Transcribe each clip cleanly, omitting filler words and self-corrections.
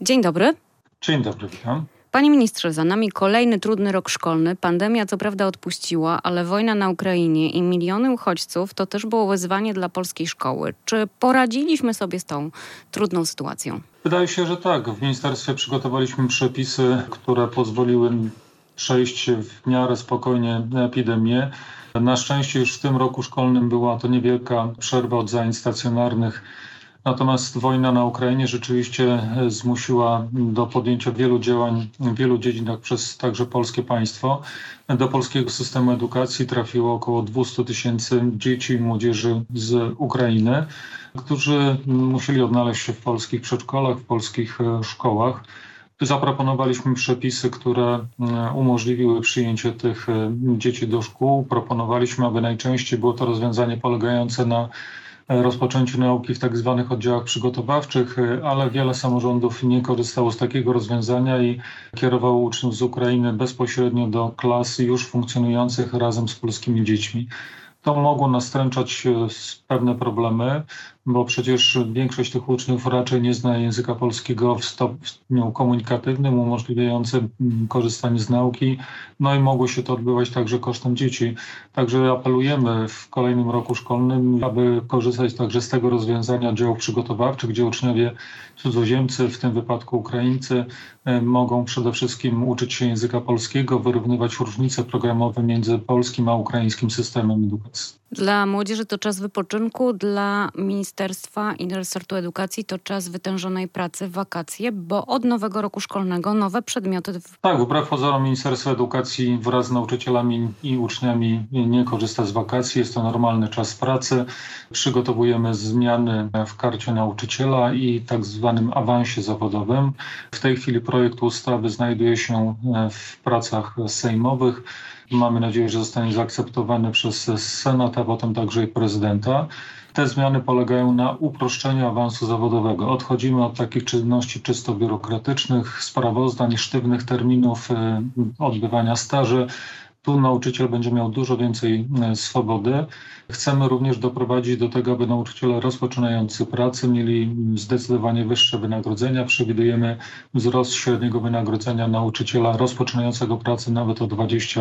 Dzień dobry. Dzień dobry, witam. Panie ministrze, za nami kolejny trudny rok szkolny. Pandemia co prawda odpuściła, ale wojna na Ukrainie i miliony uchodźców to też było wyzwanie dla polskiej szkoły. Czy poradziliśmy sobie z tą trudną sytuacją? Wydaje się, że tak. W ministerstwie przygotowaliśmy przepisy, które pozwoliły przejść w miarę spokojnie epidemię. Na szczęście już w tym roku szkolnym była to niewielka przerwa od zajęć stacjonarnych. Natomiast wojna na Ukrainie rzeczywiście zmusiła do podjęcia wielu działań w wielu dziedzinach przez także polskie państwo. Do polskiego systemu edukacji trafiło około 200 000 dzieci i młodzieży z Ukrainy, którzy musieli odnaleźć się w polskich przedszkolach, w polskich szkołach. Zaproponowaliśmy przepisy, które umożliwiły przyjęcie tych dzieci do szkół. Proponowaliśmy, aby najczęściej było to rozwiązanie polegające na rozpoczęciu nauki w tak zwanych oddziałach przygotowawczych, ale wiele samorządów nie korzystało z takiego rozwiązania i kierowało uczniów z Ukrainy bezpośrednio do klas już funkcjonujących razem z polskimi dziećmi. To mogło nastręczać pewne problemy, bo przecież większość tych uczniów raczej nie zna języka polskiego w stopniu komunikatywnym, umożliwiającym korzystanie z nauki, no i mogło się to odbywać także kosztem dzieci. Także apelujemy w kolejnym roku szkolnym, aby korzystać także z tego rozwiązania oddziałów przygotowawczych, gdzie uczniowie cudzoziemcy, w tym wypadku Ukraińcy, mogą przede wszystkim uczyć się języka polskiego, wyrównywać różnice programowe między polskim a ukraińskim systemem edukacji. Dla młodzieży to czas wypoczynku, dla ministerstwa i resortu edukacji to czas wytężonej pracy, wakacje, bo od nowego roku szkolnego nowe przedmioty... Tak, wbrew pozorom Ministerstwo Edukacji wraz z nauczycielami i uczniami nie korzysta z wakacji. Jest to normalny czas pracy. Przygotowujemy zmiany w karcie nauczyciela i tak zwanym awansie zawodowym. W tej chwili projekt ustawy znajduje się w pracach sejmowych. Mamy nadzieję, że zostanie zaakceptowany przez Senat, a potem także i prezydenta. Te zmiany polegają na uproszczeniu awansu zawodowego. Odchodzimy od takich czynności czysto biurokratycznych, sprawozdań, sztywnych terminów odbywania staży. Tu nauczyciel będzie miał dużo więcej swobody. Chcemy również doprowadzić do tego, aby nauczyciele rozpoczynający pracę mieli zdecydowanie wyższe wynagrodzenia. Przewidujemy wzrost średniego wynagrodzenia nauczyciela rozpoczynającego pracę nawet o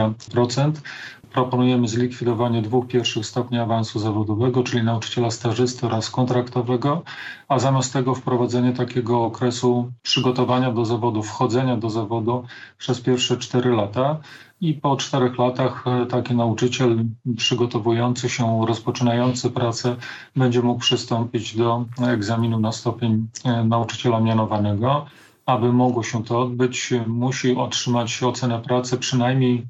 20%. Proponujemy zlikwidowanie 2 pierwszych stopni awansu zawodowego, czyli nauczyciela stażysty oraz kontraktowego, a zamiast tego wprowadzenie takiego okresu przygotowania do zawodu, wchodzenia do zawodu przez pierwsze 4 lata. I po 4 latach taki nauczyciel przygotowujący się, rozpoczynający pracę będzie mógł przystąpić do egzaminu na stopień nauczyciela mianowanego. Aby mogło się to odbyć, musi otrzymać ocenę pracy przynajmniej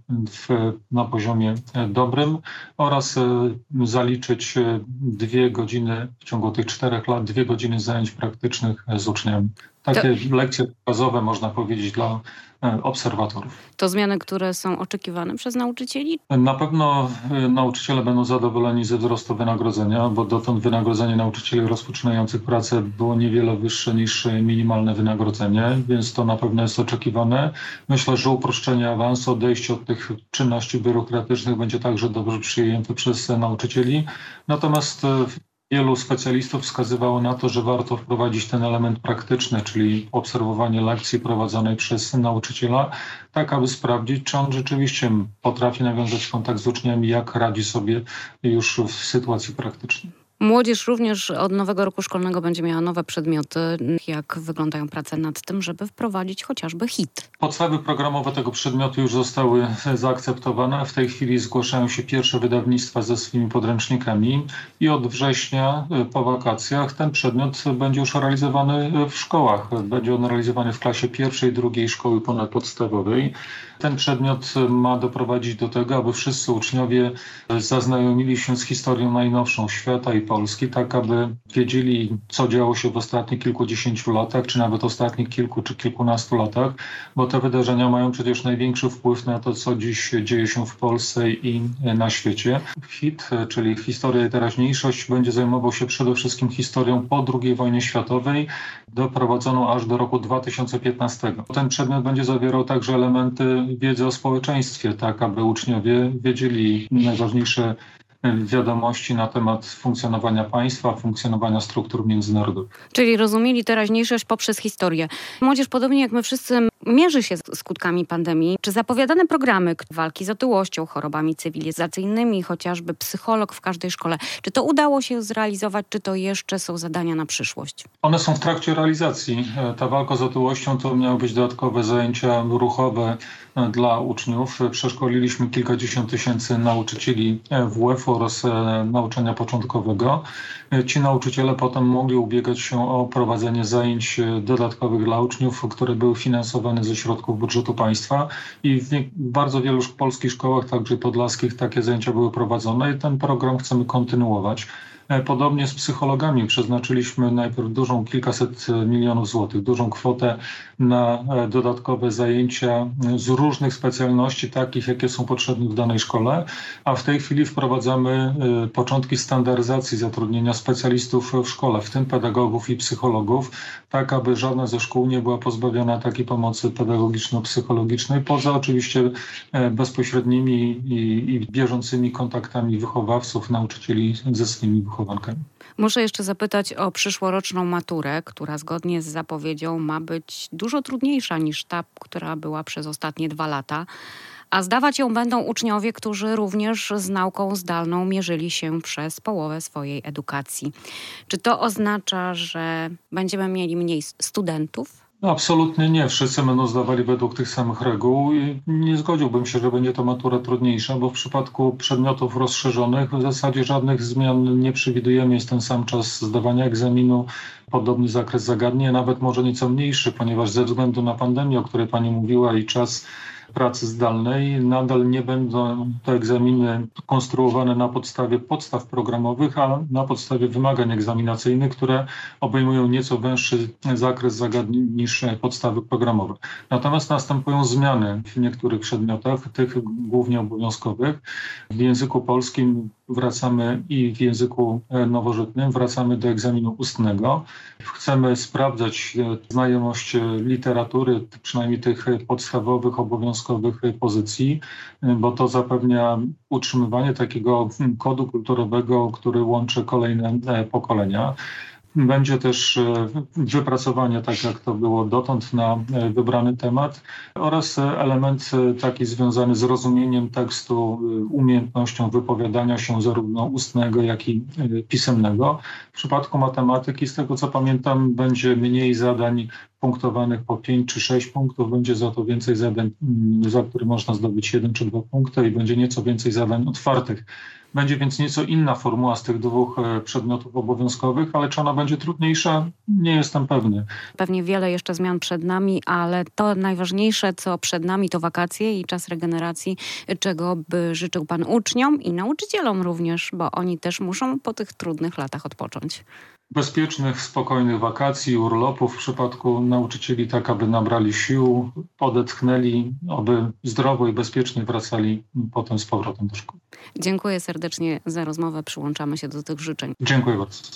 na poziomie dobrym oraz zaliczyć 2 godziny w ciągu tych 4 lat, 2 godziny zajęć praktycznych z uczniami. Takie lekcje pokazowe, można powiedzieć, dla obserwatorów. To zmiany, które są oczekiwane przez nauczycieli? Na pewno nauczyciele będą zadowoleni ze wzrostu wynagrodzenia, bo dotąd wynagrodzenie nauczycieli rozpoczynających pracę było niewiele wyższe niż minimalne wynagrodzenie, więc to na pewno jest oczekiwane. Myślę, że uproszczenie awansu, odejście od tych czynności biurokratycznych będzie także dobrze przyjęte przez nauczycieli. Natomiast wielu specjalistów wskazywało na to, że warto wprowadzić ten element praktyczny, czyli obserwowanie lekcji prowadzonej przez nauczyciela, tak aby sprawdzić, czy on rzeczywiście potrafi nawiązać kontakt z uczniami, jak radzi sobie już w sytuacji praktycznej. Młodzież również od nowego roku szkolnego będzie miała nowe przedmioty. Jak wyglądają prace nad tym, żeby wprowadzić chociażby HIT? Podstawy programowe tego przedmiotu już zostały zaakceptowane. W tej chwili zgłaszają się pierwsze wydawnictwa ze swoimi podręcznikami i od września po wakacjach ten przedmiot będzie już realizowany w szkołach. Będzie on realizowany w klasie 1., 2. szkoły ponadpodstawowej. Ten przedmiot ma doprowadzić do tego, aby wszyscy uczniowie zaznajomili się z historią najnowszą świata i Polski, tak aby wiedzieli, co działo się w ostatnich kilkudziesięciu latach, czy nawet ostatnich kilku czy kilkunastu latach, bo te wydarzenia mają przecież największy wpływ na to, co dziś dzieje się w Polsce i na świecie. HIT, czyli Historia i teraźniejszość, będzie zajmował się przede wszystkim historią po II wojnie światowej, doprowadzoną aż do roku 2015. Ten przedmiot będzie zawierał także elementy wiedzy o społeczeństwie, tak aby uczniowie wiedzieli najważniejsze wiadomości na temat funkcjonowania państwa, funkcjonowania struktur międzynarodowych. Czyli rozumieli teraźniejszość poprzez historię. Młodzież, podobnie jak my wszyscy, mierzy się z skutkami pandemii. Czy zapowiadane programy walki z otyłością, chorobami cywilizacyjnymi, chociażby psycholog w każdej szkole, czy to udało się zrealizować, czy to jeszcze są zadania na przyszłość? One są w trakcie realizacji. Ta walka z otyłością to miały być dodatkowe zajęcia ruchowe dla uczniów. Przeszkoliliśmy kilkadziesiąt tysięcy nauczycieli WF-u oraz nauczania początkowego. Ci nauczyciele potem mogli ubiegać się o prowadzenie zajęć dodatkowych dla uczniów, które były finansowane ze środków budżetu państwa i w bardzo wielu polskich szkołach, także podlaskich, takie zajęcia były prowadzone i ten program chcemy kontynuować. Podobnie z psychologami. Przeznaczyliśmy najpierw dużą, kilkaset milionów złotych, dużą kwotę na dodatkowe zajęcia z różnych specjalności, takich jakie są potrzebne w danej szkole, a w tej chwili wprowadzamy początki standaryzacji zatrudnienia specjalistów w szkole, w tym pedagogów i psychologów, tak aby żadna ze szkół nie była pozbawiona takiej pomocy pedagogiczno-psychologicznej, poza oczywiście bezpośrednimi i bieżącymi kontaktami wychowawców, nauczycieli ze swoimi wychowankami. Muszę jeszcze zapytać o przyszłoroczną maturę, która zgodnie z zapowiedzią ma być dużo trudniejsza niż ta, która była przez ostatnie 2 lata. A zdawać ją będą uczniowie, którzy również z nauką zdalną mierzyli się przez połowę swojej edukacji. Czy to oznacza, że będziemy mieli mniej studentów? Absolutnie nie. Wszyscy będą zdawali według tych samych reguł i nie zgodziłbym się, że będzie to matura trudniejsza, bo w przypadku przedmiotów rozszerzonych w zasadzie żadnych zmian nie przewidujemy. Jest ten sam czas zdawania egzaminu, podobny zakres zagadnień, nawet może nieco mniejszy, ponieważ ze względu na pandemię, o której pani mówiła, i czas pracy zdalnej, nadal nie będą te egzaminy konstruowane na podstawie podstaw programowych, a na podstawie wymagań egzaminacyjnych, które obejmują nieco węższy zakres zagadnień niż podstawy programowe. Natomiast następują zmiany w niektórych przedmiotach, tych głównie obowiązkowych. W języku polskim wracamy i w języku nowożytnym wracamy do egzaminu ustnego. Chcemy sprawdzać znajomość literatury, przynajmniej tych podstawowych, obowiązkowych pozycji, bo to zapewnia utrzymywanie takiego kodu kulturowego, który łączy kolejne pokolenia. Będzie też wypracowanie, tak jak to było dotąd, na wybrany temat oraz element taki związany z rozumieniem tekstu, umiejętnością wypowiadania się zarówno ustnego, jak i pisemnego. W przypadku matematyki, z tego co pamiętam, będzie mniej zadań punktowanych po 5 czy 6 punktów, będzie za to więcej zadań, za które można zdobyć 1 czy 2 punkty i będzie nieco więcej zadań otwartych. Będzie więc nieco inna formuła z tych 2 przedmiotów obowiązkowych, ale czy ona będzie trudniejsza? Nie jestem pewny. Pewnie wiele jeszcze zmian przed nami, ale to najważniejsze, co przed nami, to wakacje i czas regeneracji, czego by życzył Pan uczniom i nauczycielom również, bo oni też muszą po tych trudnych latach odpocząć. Bezpiecznych, spokojnych wakacji, urlopów w przypadku nauczycieli, tak aby nabrali sił, odetchnęli, aby zdrowo i bezpiecznie wracali potem z powrotem do szkoły. Dziękuję serdecznie za rozmowę. Przyłączamy się do tych życzeń. Dziękuję bardzo.